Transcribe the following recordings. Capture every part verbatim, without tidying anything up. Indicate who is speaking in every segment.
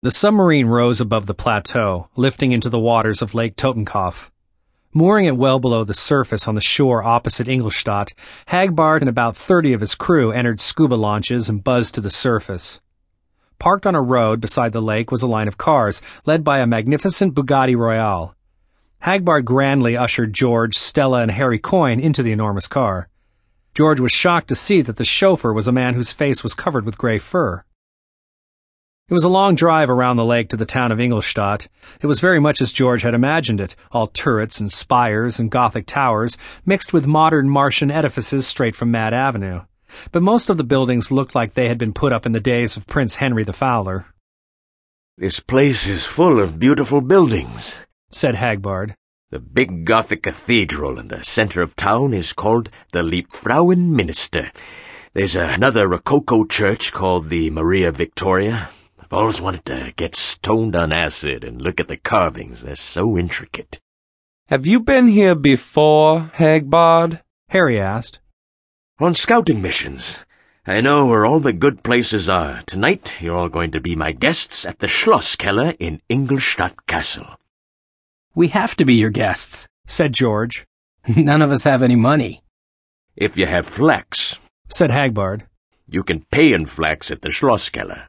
Speaker 1: The submarine rose above the plateau, lifting into the waters of Lake Totenkopf. Mooring it well below the surface on the shore opposite Ingolstadt, Hagbard and about thirty of his crew entered scuba launches and buzzed to the surface. Parked on a road beside the lake was a line of cars, led by a magnificent Bugatti Royale. Hagbard grandly ushered George, Stella, and Harry Coyne into the enormous car. George was shocked to see that the chauffeur was a man whose face was covered with gray fur. It was a long drive around the lake to the town of Ingolstadt. It was very much as George had imagined it, all turrets and spires and Gothic towers, mixed with modern Martian edifices straight from Mad Avenue. But most of the buildings looked like they had been put up in the days of Prince Henry the Fowler.
Speaker 2: "This place is full of beautiful buildings,"
Speaker 1: said Hagbard.
Speaker 2: "The big Gothic cathedral in the center of town is called the Liebfrauen Minster. There's another Rococo church called the Maria Victoria. I've always wanted to get stoned on acid and look at the carvings. They're so intricate."
Speaker 3: "Have you been here before, Hagbard?"
Speaker 1: Harry asked.
Speaker 2: "On scouting missions. I know where all the good places are. Tonight, you're all going to be my guests at the Schlosskeller in Ingolstadt Castle."
Speaker 4: "We have to be your guests,"
Speaker 1: said George.
Speaker 4: "None of us have any money."
Speaker 2: "If you have flax,"
Speaker 1: said Hagbard.
Speaker 2: "you can pay in flax at the Schlosskeller."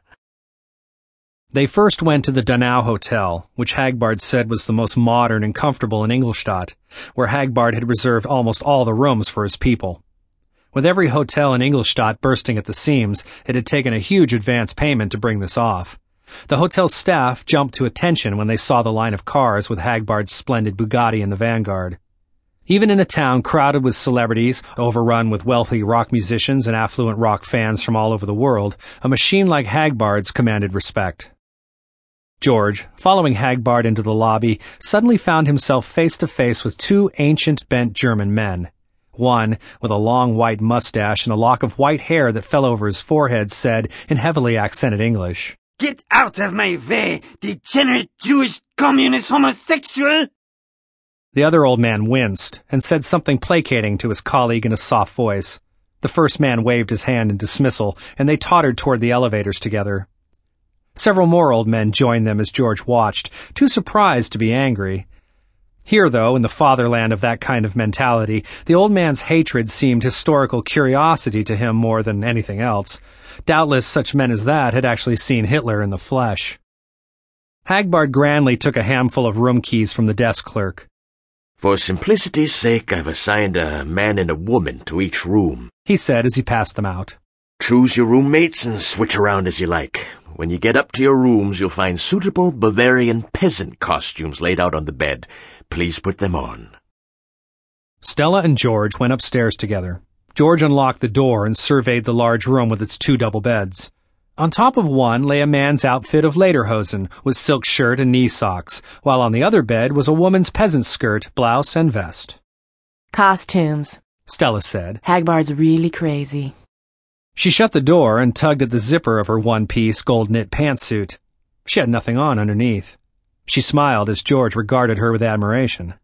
Speaker 1: They first went to the Donau Hotel, which Hagbard said was the most modern and comfortable in Ingolstadt, where Hagbard had reserved almost all the rooms for his people. With every hotel in Ingolstadt bursting at the seams, it had taken a huge advance payment to bring this off. The hotel staff jumped to attention when they saw the line of cars with Hagbard's splendid Bugatti in the vanguard. Even in a town crowded with celebrities, overrun with wealthy rock musicians and affluent rock fans from all over the world, a machine like Hagbard's commanded respect. George, following Hagbard into the lobby, suddenly found himself face to face with two ancient, bent German men. One, with a long white mustache and a lock of white hair that fell over his forehead, said, in heavily accented English,
Speaker 5: "Get out of my way, degenerate Jewish communist homosexual!"
Speaker 1: The other old man winced and said something placating to his colleague in a soft voice. The first man waved his hand in dismissal, and they tottered toward the elevators together. Several more old men joined them as George watched, too surprised to be angry. Here, though, in the fatherland of that kind of mentality, the old man's hatred seemed historical curiosity to him more than anything else. Doubtless such men as that had actually seen Hitler in the flesh. Hagbard grandly took a handful of room keys from the desk clerk.
Speaker 2: "For simplicity's sake, I've assigned a man and a woman to each room,"
Speaker 1: he said as he passed them out.
Speaker 2: "Choose your roommates and switch around as you like. When you get up to your rooms, you'll find suitable Bavarian peasant costumes laid out on the bed. Please put them on."
Speaker 1: Stella and George went upstairs together. George unlocked the door and surveyed the large room with its two double beds. On top of one lay a man's outfit of lederhosen with silk shirt and knee socks, while on the other bed was a woman's peasant skirt, blouse, and vest.
Speaker 6: "Costumes,"
Speaker 1: Stella said.
Speaker 6: "Hagbard's really crazy."
Speaker 1: She shut the door and tugged at the zipper of her one-piece gold-knit pantsuit. She had nothing on underneath. She smiled as George regarded her with admiration.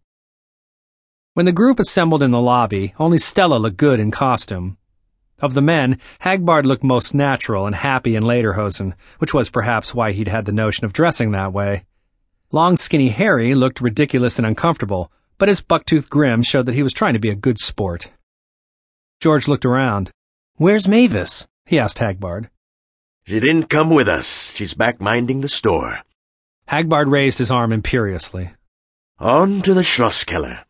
Speaker 1: When the group assembled in the lobby, only Stella looked good in costume. Of the men, Hagbard looked most natural and happy in lederhosen, which was perhaps why he'd had the notion of dressing that way. Long, skinny Harry looked ridiculous and uncomfortable, but his buck-toothed grin showed that he was trying to be a good sport. George looked around.
Speaker 4: "Where's Mavis?"
Speaker 1: he asked Hagbard.
Speaker 2: "She didn't come with us. She's back minding the store."
Speaker 1: Hagbard raised his arm imperiously.
Speaker 2: "On to the Schlosskeller."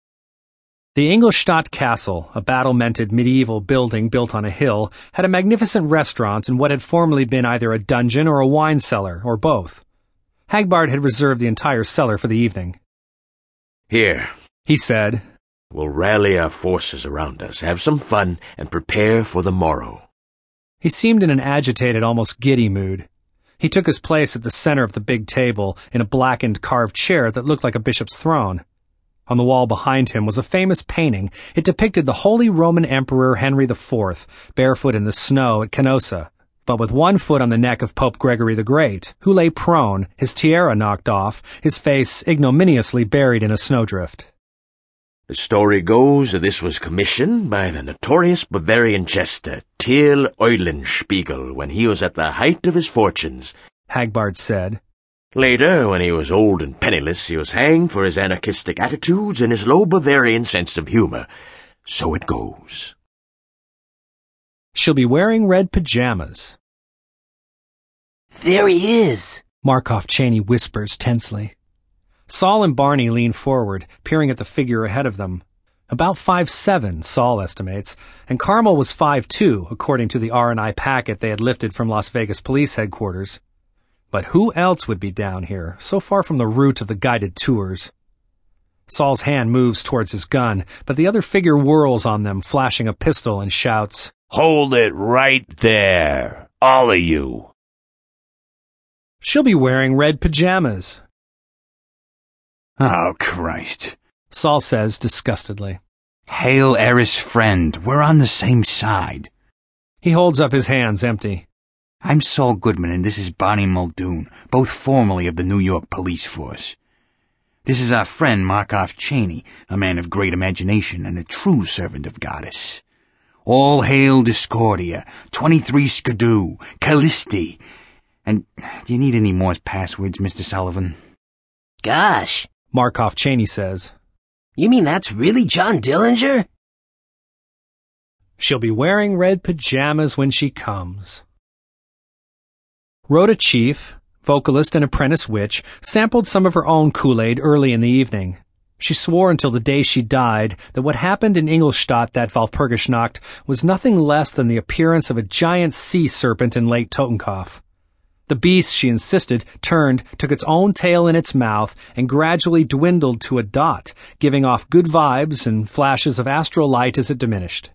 Speaker 1: The Ingolstadt Castle, a battle-mented medieval building built on a hill, had a magnificent restaurant in what had formerly been either a dungeon or a wine cellar, or both. Hagbard had reserved the entire cellar for the evening.
Speaker 2: "Here,"
Speaker 1: he said.
Speaker 2: "We'll rally our forces around us, have some fun, and prepare for the morrow."
Speaker 1: He seemed in an agitated, almost giddy mood. He took his place at the center of the big table, in a blackened carved chair that looked like a bishop's throne. On the wall behind him was a famous painting. It depicted the Holy Roman Emperor Henry the Fourth, barefoot in the snow at Canossa, but with one foot on the neck of Pope Gregory the Great, who lay prone, his tiara knocked off, his face ignominiously buried in a snowdrift.
Speaker 2: The story goes that this was commissioned by the notorious Bavarian jester Till Eulenspiegel when he was at the height of his fortunes.
Speaker 1: Hagbard said.
Speaker 2: Later, when he was old and penniless, he was hanged for his anarchistic attitudes and his low Bavarian sense of humor. So it goes.
Speaker 1: She'll be wearing red pajamas.
Speaker 5: There he is,
Speaker 1: Markov Cheney whispers tensely. Saul and Barney lean forward, peering at the figure ahead of them. About five seven, Saul estimates, and Carmel was five two, according to the R and I packet they had lifted from Las Vegas police headquarters. But who else would be down here, so far from the route of the guided tours? Saul's hand moves towards his gun, but the other figure whirls on them, flashing a pistol, and shouts,
Speaker 7: "Hold it right there, all of you."
Speaker 1: She'll be wearing red pajamas.
Speaker 8: Oh, Christ,
Speaker 1: Saul says disgustedly.
Speaker 8: Hail Eris friend, we're on the same side.
Speaker 1: He holds up his hands empty.
Speaker 8: I'm Saul Goodman and this is Barney Muldoon, both formerly of the New York Police Force. This is our friend Markov Cheney, a man of great imagination and a true servant of Goddess. All hail Discordia, twenty-three Skidoo, Callisti. And do you need any more passwords, Mister Sullivan?
Speaker 5: Gosh,
Speaker 1: Markov Cheney says.
Speaker 5: You mean that's really John Dillinger?
Speaker 1: She'll be wearing red pajamas when she comes. Rhoda Chief, vocalist and apprentice witch, sampled some of her own Kool-Aid early in the evening. She swore until the day she died that what happened in Ingolstadt that Walpurgisnacht was nothing less than the appearance of a giant sea serpent in Lake Totenkopf. The beast, she insisted, turned, took its own tail in its mouth, and gradually dwindled to a dot, giving off good vibes and flashes of astral light as it diminished.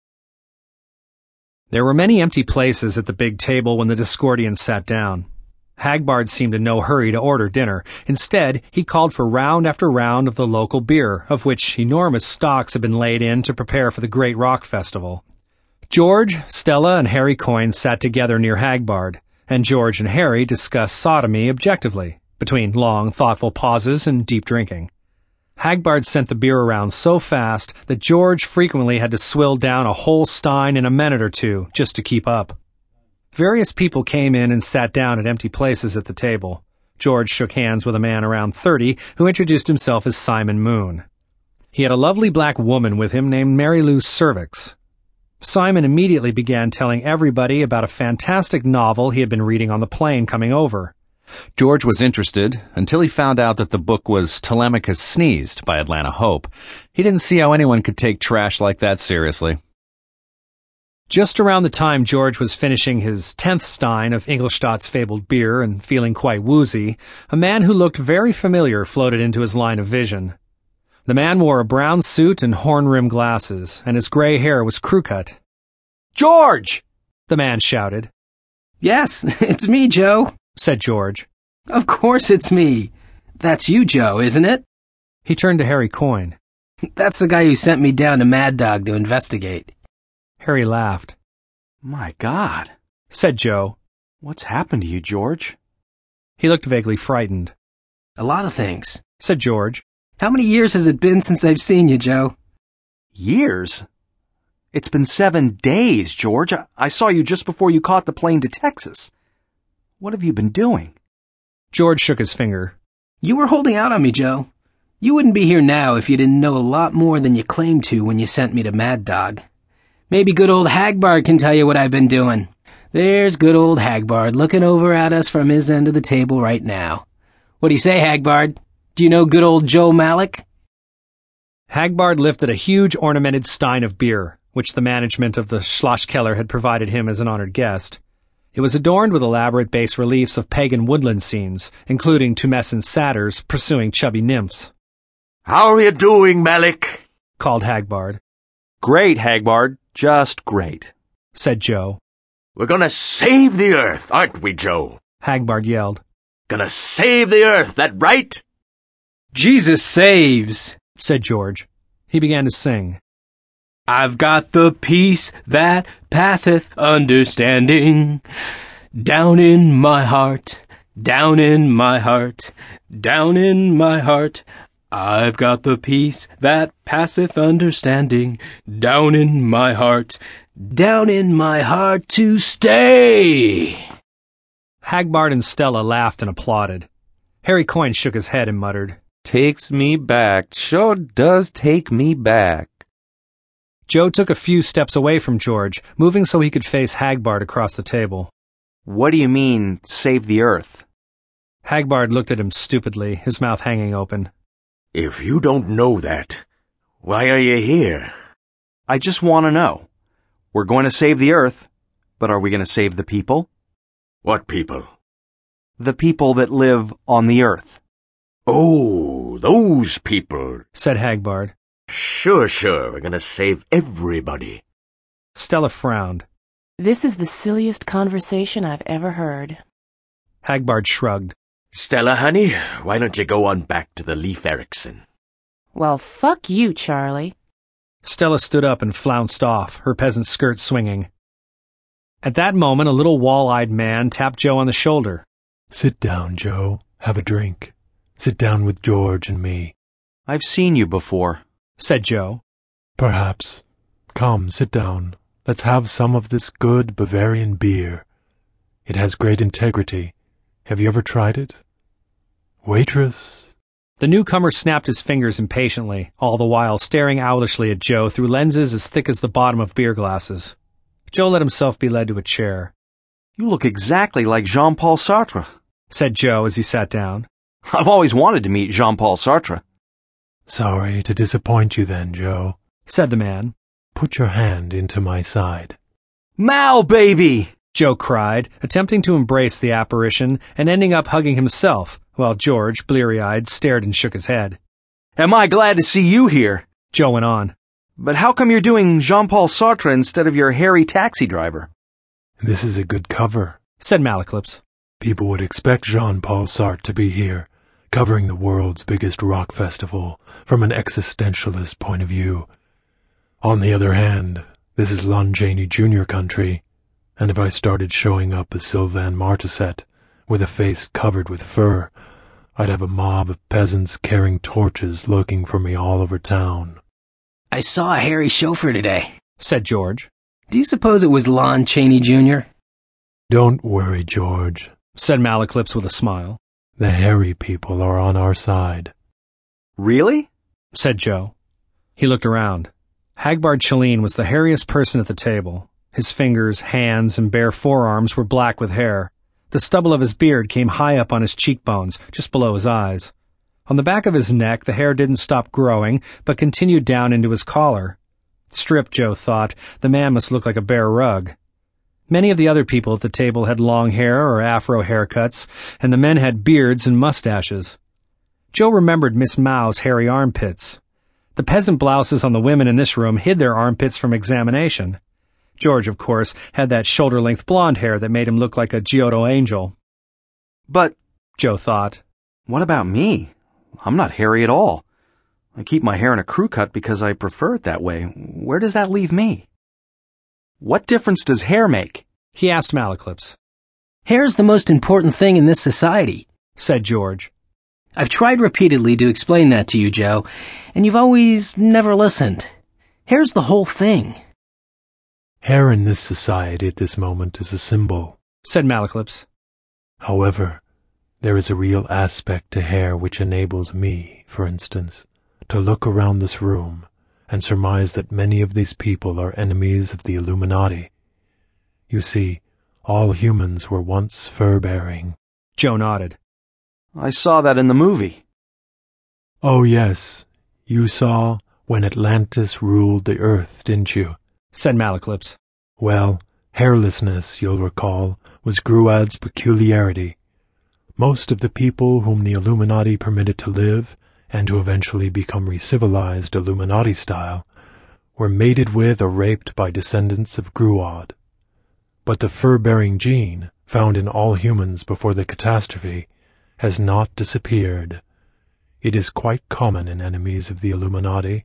Speaker 1: There were many empty places at the big table when the Discordians sat down. Hagbard seemed in no hurry to order dinner. Instead, he called for round after round of the local beer, of which enormous stocks had been laid in to prepare for the great rock festival. George, Stella, and Harry Coyne sat together near Hagbard, and George and Harry discussed sodomy objectively, between long, thoughtful pauses and deep drinking. Hagbard sent the beer around so fast that George frequently had to swill down a whole stein in a minute or two just to keep up. Various people came in and sat down at empty places at the table. George shook hands with a man around thirty who introduced himself as Simon Moon. He had a lovely black woman with him named Mary Lou Cervix. Simon immediately began telling everybody about a fantastic novel he had been reading on the plane coming over.
Speaker 9: George was interested until he found out that the book was Telemachus Sneezed by Atlanta Hope. He didn't see how anyone could take trash like that seriously. Just around the time George was finishing his tenth stein of Ingolstadt's fabled beer and feeling quite woozy, a man who looked very familiar floated into his line of vision. The man wore a brown suit and horn-rimmed glasses, and his gray hair was crew-cut.
Speaker 10: "George!"
Speaker 1: the man shouted.
Speaker 4: Yes, it's me, Joe,
Speaker 1: said George.
Speaker 4: Of course it's me. That's you, Joe, isn't it?
Speaker 1: He turned to Harry Coyne.
Speaker 4: That's the guy who sent me down to Mad Dog to investigate.
Speaker 1: Harry laughed.
Speaker 10: My God,
Speaker 1: said Joe.
Speaker 10: What's happened to you, George?
Speaker 1: He looked vaguely frightened.
Speaker 4: A lot of things,
Speaker 1: said George.
Speaker 4: How many years has it been since I've seen you, Joe?
Speaker 10: Years? It's been seven days, George. I, I saw you just before you caught the plane to Texas. What have you been doing?
Speaker 1: George shook his finger.
Speaker 4: You were holding out on me, Joe. You wouldn't be here now if you didn't know a lot more than you claimed to when you sent me to Mad Dog. Maybe good old Hagbard can tell you what I've been doing. There's good old Hagbard looking over at us from his end of the table right now. What do you say, Hagbard? Do you know good old Joe Malik?
Speaker 1: Hagbard lifted a huge ornamented stein of beer, which the management of the Schlosskeller had provided him as an honored guest. It was adorned with elaborate bas-reliefs of pagan woodland scenes, including tumescent satyrs pursuing chubby nymphs.
Speaker 2: "How are you doing, Malik?"
Speaker 1: called Hagbard.
Speaker 10: "Great, Hagbard. Just great,"
Speaker 1: said Joe.
Speaker 2: "We're gonna save the Earth, aren't we, Joe?"
Speaker 1: Hagbard yelled.
Speaker 2: "Gonna save the Earth, that right?"
Speaker 4: Jesus saves,
Speaker 1: said George. He began to sing.
Speaker 4: I've got the peace that passeth understanding. Down in my heart, down in my heart, down in my heart. I've got the peace that passeth understanding. Down in my heart, down in my heart to stay.
Speaker 1: Hagbard and Stella laughed and applauded. Harry Coyne shook his head and muttered,
Speaker 3: Takes me back. Sure does take me back.
Speaker 1: Joe took a few steps away from George, moving so he could face Hagbard across the table.
Speaker 10: What do you mean, save the Earth?
Speaker 1: Hagbard looked at him stupidly, his mouth hanging open.
Speaker 2: If you don't know that, why are you here?
Speaker 10: I just want to know. We're going to save the Earth, but are we going to save the people?
Speaker 2: What people?
Speaker 10: The people that live on the Earth.
Speaker 2: Oh, those people,
Speaker 1: said Hagbard.
Speaker 2: Sure, sure, we're gonna save everybody.
Speaker 1: Stella frowned.
Speaker 6: This is the silliest conversation I've ever heard.
Speaker 1: Hagbard shrugged.
Speaker 2: Stella, honey, why don't you go on back to the Leif Erikson?
Speaker 6: Well, fuck you, Charlie.
Speaker 1: Stella stood up and flounced off, her peasant skirt swinging. At that moment, a little wall-eyed man tapped Joe on the shoulder.
Speaker 11: Sit down, Joe. Have a drink. Sit down with George and me.
Speaker 10: I've seen you before,
Speaker 1: said Joe.
Speaker 11: Perhaps. Come, sit down. Let's have some of this good Bavarian beer. It has great integrity. Have you ever tried it? Waitress.
Speaker 1: The newcomer snapped his fingers impatiently, all the while staring owlishly at Joe through lenses as thick as the bottom of beer glasses. Joe let himself be led to a chair.
Speaker 10: You look exactly like Jean-Paul Sartre,
Speaker 1: said Joe as he sat down.
Speaker 10: I've always wanted to meet Jean-Paul Sartre.
Speaker 11: Sorry to disappoint you then, Joe,
Speaker 1: said the man.
Speaker 11: Put your hand into my side.
Speaker 10: Mal, baby!
Speaker 1: Joe cried, attempting to embrace the apparition and ending up hugging himself, while George, bleary-eyed, stared and shook his head.
Speaker 10: Am I glad to see you here?
Speaker 1: Joe went on.
Speaker 10: But how come you're doing Jean-Paul Sartre instead of your hairy taxi driver?
Speaker 11: This is a good cover,
Speaker 1: said Malaclips.
Speaker 11: People would expect Jean-Paul Sartre to be here, covering the world's biggest rock festival from an existentialist point of view. On the other hand, this is Lon Chaney Junior country, and if I started showing up as Sylvain Martisset, with a face covered with fur, I'd have a mob of peasants carrying torches looking for me all over town.
Speaker 4: I saw a hairy chauffeur today,
Speaker 1: said George.
Speaker 4: Do you suppose it was Lon Chaney Junior?
Speaker 11: Don't worry, George,
Speaker 1: said Malaclips with a smile.
Speaker 11: The hairy people are on our side.
Speaker 10: Really?
Speaker 1: said Joe. He looked around. Hagbard Chalene was the hairiest person at the table. His fingers, hands, and bare forearms were black with hair. The stubble of his beard came high up on his cheekbones, just below his eyes. On the back of his neck, the hair didn't stop growing, but continued down into his collar. Stripped, Joe thought, the man must look like a bare rug. Many of the other people at the table had long hair or afro haircuts, and the men had beards and mustaches. Joe remembered Miss Mao's hairy armpits. The peasant blouses on the women in this room hid their armpits from examination. George, of course, had that shoulder-length blonde hair that made him look like a Giotto angel.
Speaker 10: But,
Speaker 1: Joe thought,
Speaker 10: what about me? I'm not hairy at all. I keep my hair in a crew cut because I prefer it that way. Where does that leave me? What difference does hair make?
Speaker 1: He asked Malaclips.
Speaker 4: Hair's the most important thing in this society,
Speaker 1: said George.
Speaker 4: I've tried repeatedly to explain that to you, Joe, and you've always never listened. Hair's the whole thing.
Speaker 11: Hair in this society at this moment is a symbol,
Speaker 1: said Malaclips.
Speaker 11: However, there is a real aspect to hair which enables me, for instance, to look around this room and surmise that many of these people are enemies of the Illuminati. You see, all humans were once fur-bearing.
Speaker 1: Joe nodded.
Speaker 10: I saw that in the movie.
Speaker 11: Oh, yes. You saw When Atlantis Ruled the Earth, didn't you?
Speaker 1: Said Malaclips.
Speaker 11: Well, hairlessness, you'll recall, was Gruad's peculiarity. Most of the people whom the Illuminati permitted to live, and to eventually become re-civilized Illuminati style, were mated with or raped by descendants of Gruad. But the fur-bearing gene, found in all humans before the catastrophe, has not disappeared. It is quite common in enemies of the Illuminati.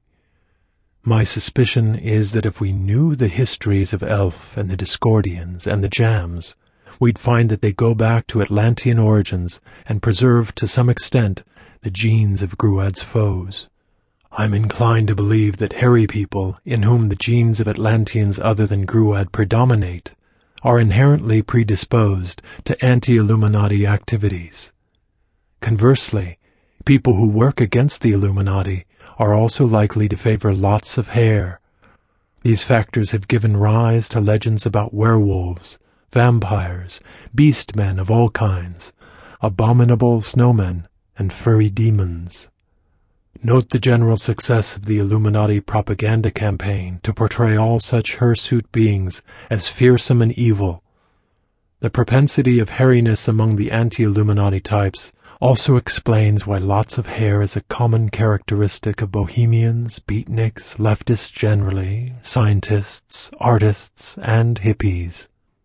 Speaker 11: My suspicion is that if we knew the histories of Elf and the Discordians and the Jams, we'd find that they go back to Atlantean origins and preserve to some extent the genes of Gruad's foes. I'm inclined to believe that hairy people, in whom the genes of Atlanteans other than Gruad predominate, are inherently predisposed to anti-Illuminati activities. Conversely, people who work against the Illuminati are also likely to favor lots of hair. These factors have given rise to legends about werewolves, vampires, beastmen of all kinds, abominable snowmen, and furry demons. Note the general success of the Illuminati propaganda campaign to portray all such hirsute beings as fearsome and evil. The propensity of hairiness among the anti-Illuminati types also explains why lots of hair is a common characteristic of bohemians, beatniks, leftists generally, scientists, artists, and hippies.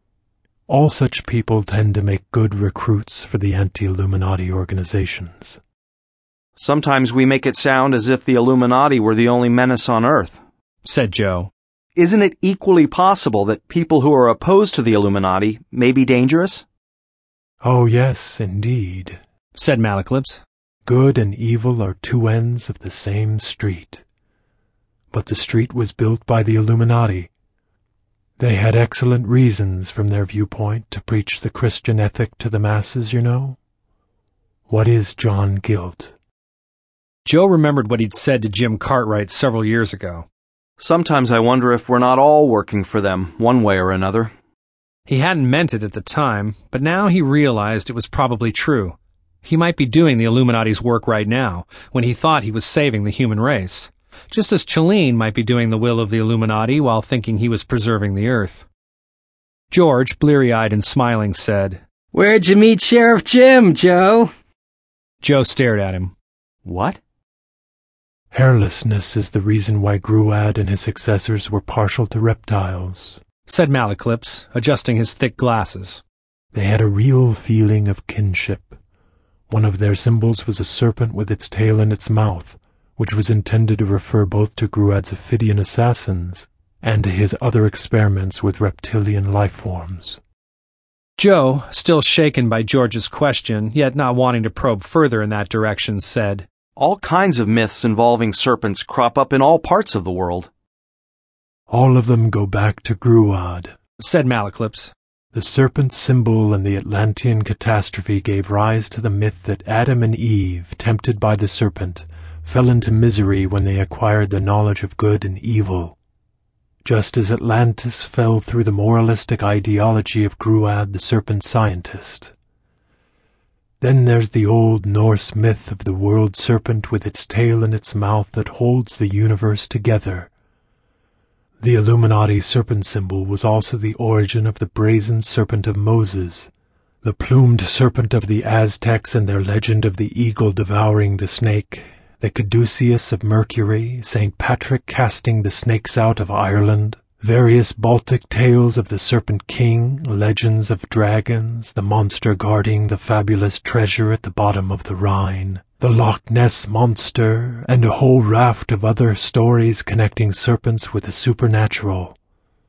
Speaker 11: All such people tend to make good recruits for the anti-Illuminati organizations.
Speaker 10: Sometimes we make it sound as if the Illuminati were the only menace on Earth,
Speaker 1: said Joe.
Speaker 10: Isn't it equally possible that people who are opposed to the Illuminati may be dangerous?
Speaker 11: Oh, yes, indeed,
Speaker 1: said Malaclips.
Speaker 11: Good and evil are two ends of the same street. But the street was built by the Illuminati. They had excellent reasons from their viewpoint to preach the Christian ethic to the masses, you know. What is John guilt?
Speaker 1: Joe remembered what he'd said to Jim Cartwright several years ago.
Speaker 10: Sometimes I wonder if we're not all working for them, one way or another.
Speaker 1: He hadn't meant it at the time, but now he realized it was probably true. He might be doing the Illuminati's work right now, when he thought he was saving the human race. Just as Chalene might be doing the will of the Illuminati while thinking he was preserving the Earth. George, bleary-eyed and smiling, said,
Speaker 4: "Where'd you meet Sheriff Jim, Joe?"
Speaker 1: Joe stared at him.
Speaker 10: What?
Speaker 11: Hairlessness is the reason why Gruad and his successors were partial to reptiles,
Speaker 1: said Malaclips, adjusting his thick glasses.
Speaker 11: They had a real feeling of kinship. One of their symbols was a serpent with its tail in its mouth, which was intended to refer both to Gruad's Ophidian assassins and to his other experiments with reptilian life forms.
Speaker 1: Joe, still shaken by George's question, yet not wanting to probe further in that direction, said,
Speaker 10: All kinds of myths involving serpents crop up in all parts of the world.
Speaker 11: All of them go back to Gruad,
Speaker 1: said Malaclips.
Speaker 11: The serpent symbol in the Atlantean catastrophe gave rise to the myth that Adam and Eve, tempted by the serpent, fell into misery when they acquired the knowledge of good and evil. Just as Atlantis fell through the moralistic ideology of Gruad the serpent scientist. Then there's the old Norse myth of the world serpent with its tail in its mouth that holds the universe together. The Illuminati serpent symbol was also the origin of the brazen serpent of Moses, the plumed serpent of the Aztecs and their legend of the eagle devouring the snake, the caduceus of Mercury, Saint Patrick casting the snakes out of Ireland, various Baltic tales of the Serpent King, legends of dragons, the monster guarding the fabulous treasure at the bottom of the Rhine, the Loch Ness Monster, and a whole raft of other stories connecting serpents with the supernatural.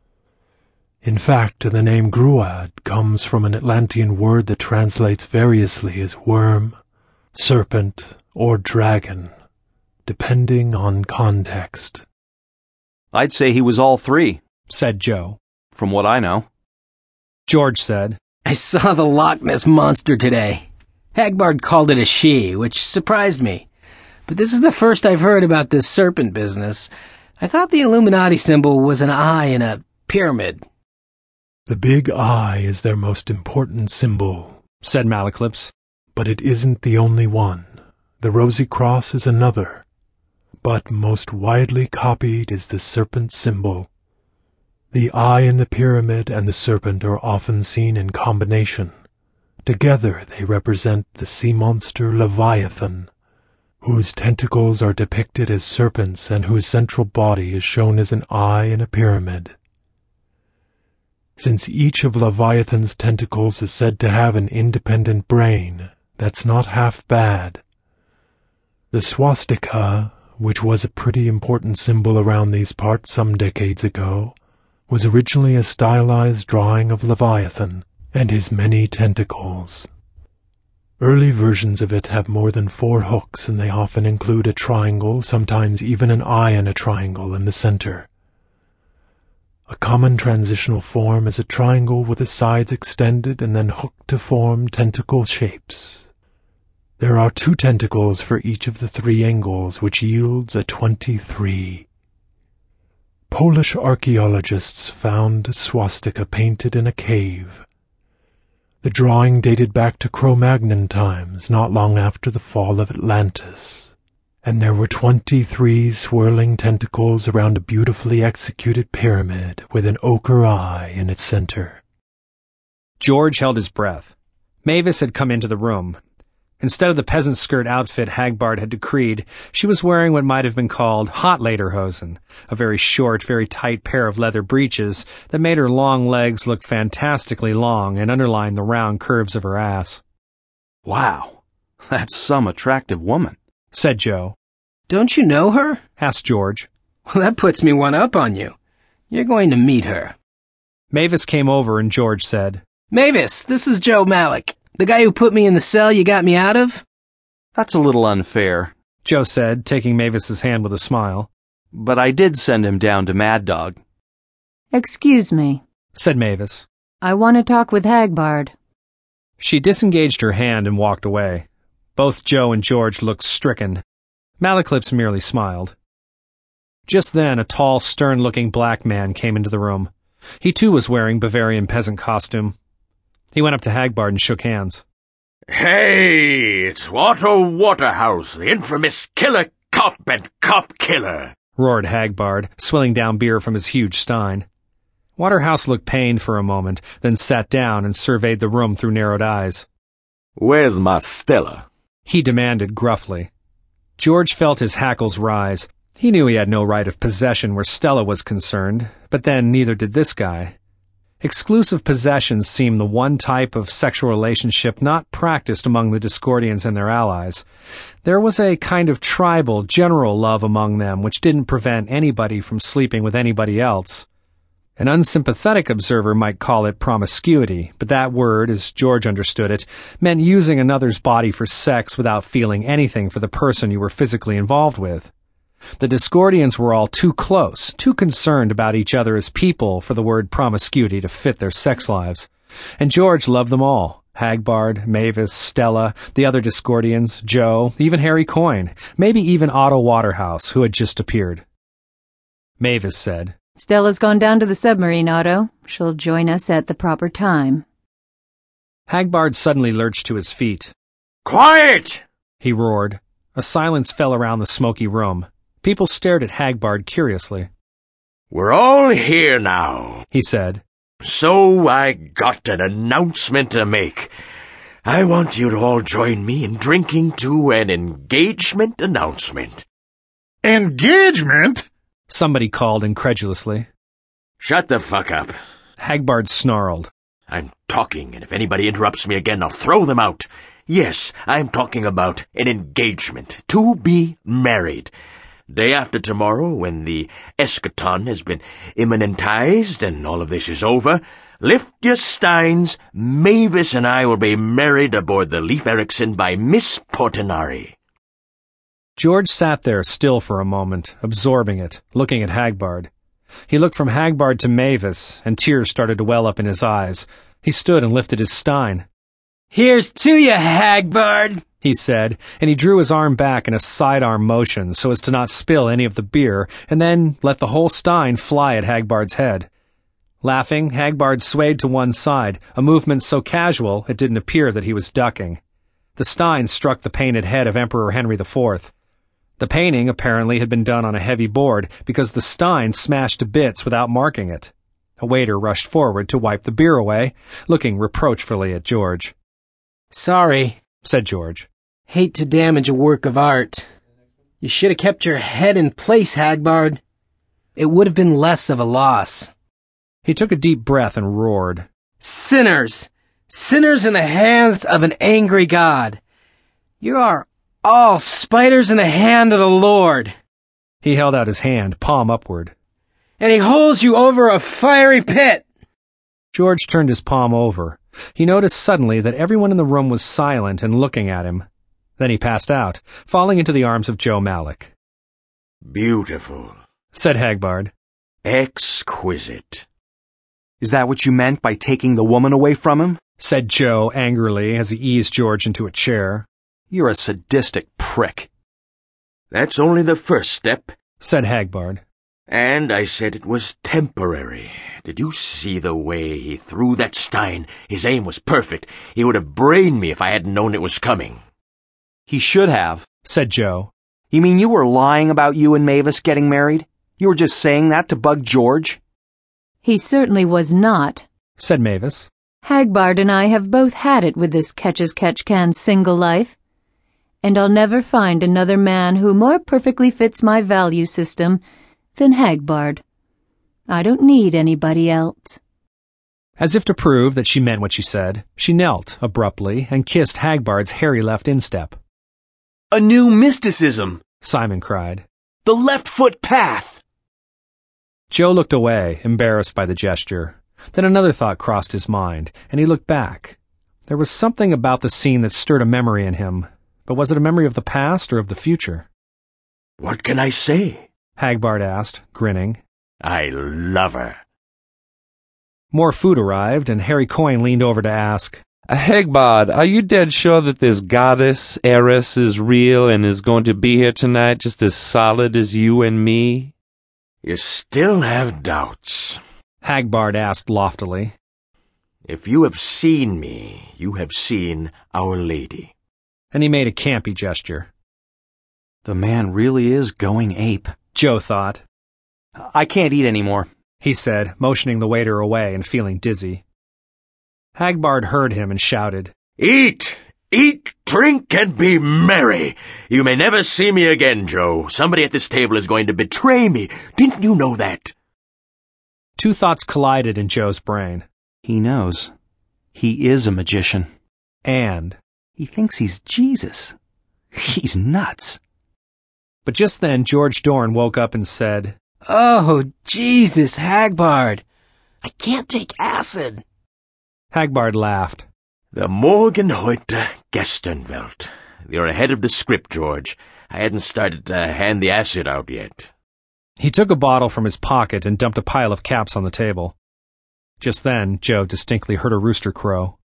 Speaker 11: In fact, the name Gruad comes from an Atlantean word that translates variously as worm, serpent, or dragon, depending on context.
Speaker 10: I'd say he was all three,
Speaker 1: said Joe.
Speaker 10: From what I know.
Speaker 1: George said,
Speaker 4: I saw the Loch Ness Monster today. Hagbard called it a she, which surprised me. But this is the first I've heard about this serpent business. I thought the Illuminati symbol was an eye in a pyramid.
Speaker 11: The big eye is their most important symbol,
Speaker 1: said Malaclips.
Speaker 11: But it isn't the only one. The Rosy Cross is another. But most widely copied is the serpent symbol. The eye in the pyramid and the serpent are often seen in combination. Together they represent the sea monster Leviathan, whose tentacles are depicted as serpents and whose central body is shown as an eye in a pyramid. Since each of Leviathan's tentacles is said to have an independent brain, that's not half bad. The swastika, which was a pretty important symbol around these parts some decades ago, was originally a stylized drawing of Leviathan and his many tentacles. Early versions of it have more than four hooks, and they often include a triangle, sometimes even an eye in a triangle in the center. A common transitional form is a triangle with the sides extended and then hooked to form tentacle shapes. There are two tentacles for each of the three angles, which yields a twenty-three. Polish archaeologists found a swastika painted in a cave. The drawing dated back to Cro-Magnon times, not long after the fall of Atlantis, and there were twenty-three swirling tentacles around a beautifully executed pyramid with an ochre eye in its center.
Speaker 1: George held his breath. Mavis had come into the room. Instead of the peasant skirt outfit Hagbard had decreed, she was wearing what might have been called hot lederhosen, a very short, very tight pair of leather breeches that made her long legs look fantastically long and underlined the round curves of her ass.
Speaker 10: Wow, that's some attractive woman,
Speaker 1: said Joe.
Speaker 4: Don't you know her?
Speaker 1: Asked George.
Speaker 4: Well, that puts me one up on you. You're going to meet her.
Speaker 1: Mavis came over and George said,
Speaker 4: Mavis, this is Joe Malik. The guy who put me in the cell you got me out of?
Speaker 10: That's a little unfair,
Speaker 1: Joe said, taking Mavis's hand with a smile.
Speaker 10: But I did send him down to Mad Dog.
Speaker 12: Excuse me,
Speaker 1: said Mavis.
Speaker 12: I want to talk with Hagbard.
Speaker 1: She disengaged her hand and walked away. Both Joe and George looked stricken. Malaclips merely smiled. Just then, a tall, stern-looking black man came into the room. He too was wearing Bavarian peasant costume. He went up to Hagbard and shook hands.
Speaker 2: Hey, it's Otto Waterhouse, the infamous killer cop and cop killer,
Speaker 1: roared Hagbard, swilling down beer from his huge stein. Waterhouse looked pained for a moment, then sat down and surveyed the room through narrowed eyes.
Speaker 2: Where's my Stella?
Speaker 1: He demanded gruffly. George felt his hackles rise. He knew he had no right of possession where Stella was concerned, but then neither did this guy. Exclusive possessions seemed the one type of sexual relationship not practiced among the Discordians and their allies. There was a kind of tribal, general love among them which didn't prevent anybody from sleeping with anybody else. An unsympathetic observer might call it promiscuity, but that word, as George understood it, meant using another's body for sex without feeling anything for the person you were physically involved with. The Discordians were all too close, too concerned about each other as people for the word promiscuity to fit their sex lives. And George loved them all. Hagbard, Mavis, Stella, the other Discordians, Joe, even Harry Coyne, maybe even Otto Waterhouse, who had just appeared. Mavis said,
Speaker 12: Stella's gone down to the submarine, Otto. She'll join us at the proper time.
Speaker 1: Hagbard suddenly lurched to his feet.
Speaker 2: Quiet!
Speaker 1: He roared. A silence fell around the smoky room. People stared at Hagbard curiously.
Speaker 2: We're all here now,
Speaker 1: he said.
Speaker 2: So I got an announcement to make. I want you to all join me in drinking to an engagement announcement.
Speaker 13: Engagement?
Speaker 1: Somebody called incredulously.
Speaker 2: Shut the fuck up.
Speaker 1: Hagbard snarled.
Speaker 2: I'm talking, and if anybody interrupts me again, I'll throw them out. Yes, I'm talking about an engagement. To be married. Day after tomorrow, when the eschaton has been immanentized and all of this is over, lift your steins. Mavis and I will be married aboard the Leif Erikson by Miss Portinari.
Speaker 1: George sat there still for a moment, absorbing it, looking at Hagbard. He looked from Hagbard to Mavis, and tears started to well up in his eyes. He stood and lifted his stein.
Speaker 4: Here's to you, Hagbard,
Speaker 1: he said, and he drew his arm back in a sidearm motion so as to not spill any of the beer, and then let the whole stein fly at Hagbard's head. Laughing, Hagbard swayed to one side, a movement so casual it didn't appear that he was ducking. The stein struck the painted head of Emperor Henry the Fourth. The painting, apparently, had been done on a heavy board because the stein smashed to bits without marking it. A waiter rushed forward to wipe the beer away, looking reproachfully at George.
Speaker 4: Sorry,
Speaker 1: said George.
Speaker 4: Hate to damage a work of art. You should have kept your head in place, Hagbard. It would have been less of a loss.
Speaker 1: He took a deep breath and roared.
Speaker 4: Sinners! Sinners in the hands of an angry God. You are all spiders in the hand of the Lord.
Speaker 1: He held out his hand, palm upward.
Speaker 4: And he holds you over a fiery pit.
Speaker 1: George turned his palm over. He noticed suddenly that everyone in the room was silent and looking at him. Then he passed out, falling into the arms of Joe Malik.
Speaker 2: Beautiful,
Speaker 1: said Hagbard.
Speaker 2: Exquisite.
Speaker 10: Is that what you meant by taking the woman away from him?
Speaker 1: Said Joe angrily as he eased George into a chair.
Speaker 10: You're a sadistic prick.
Speaker 2: That's only the first step,
Speaker 1: said Hagbard.
Speaker 2: And I said it was temporary. Did you see the way he threw that stein? His aim was perfect. He would have brained me if I hadn't known it was coming.
Speaker 10: He should have,
Speaker 1: said Joe.
Speaker 10: You mean you were lying about you and Mavis getting married? You were just saying that to bug George?
Speaker 12: He certainly was not,
Speaker 1: said Mavis.
Speaker 12: Hagbard and I have both had it with this catch-as-catch-can single life, and I'll never find another man who more perfectly fits my value system than Hagbard. I don't need anybody else.
Speaker 1: As if to prove that she meant what she said, she knelt abruptly and kissed Hagbard's hairy left instep.
Speaker 13: A new mysticism,
Speaker 1: Simon cried.
Speaker 13: The left foot path.
Speaker 1: Joe looked away, embarrassed by the gesture. Then another thought crossed his mind, and he looked back. There was something about the scene that stirred a memory in him, but was it a memory of the past or of the future?
Speaker 2: What can I say?
Speaker 1: Hagbard asked, grinning.
Speaker 2: I love her.
Speaker 1: More food arrived, and Harry Coyne leaned over to ask,
Speaker 3: Hagbard, are you dead sure that this goddess, Eris, is real and is going to be here tonight just as solid as you and me?
Speaker 2: You still have doubts,
Speaker 1: Hagbard asked loftily.
Speaker 2: If you have seen me, you have seen Our Lady.
Speaker 1: And he made a campy gesture.
Speaker 10: The man really is going ape,
Speaker 1: Joe thought.
Speaker 10: I can't eat anymore,
Speaker 1: he said, motioning the waiter away and feeling dizzy. Hagbard heard him and shouted,
Speaker 2: Eat! Eat, drink, and be merry! You may never see me again, Joe. Somebody at this table is going to betray me. Didn't you know that?
Speaker 1: Two thoughts collided in Joe's brain.
Speaker 10: He knows. He is a magician.
Speaker 1: And
Speaker 10: he thinks he's Jesus. He's nuts.
Speaker 1: But just then George Dorn woke up and said,
Speaker 4: Oh, Jesus, Hagbard. I can't take acid.
Speaker 1: Hagbard laughed.
Speaker 2: The Morgen heute Gesternwelt. You're ahead of the script, George. I hadn't started to hand the acid out yet.
Speaker 1: He took a bottle from his pocket and dumped a pile of caps on the table. Just then, Joe distinctly heard a rooster crow.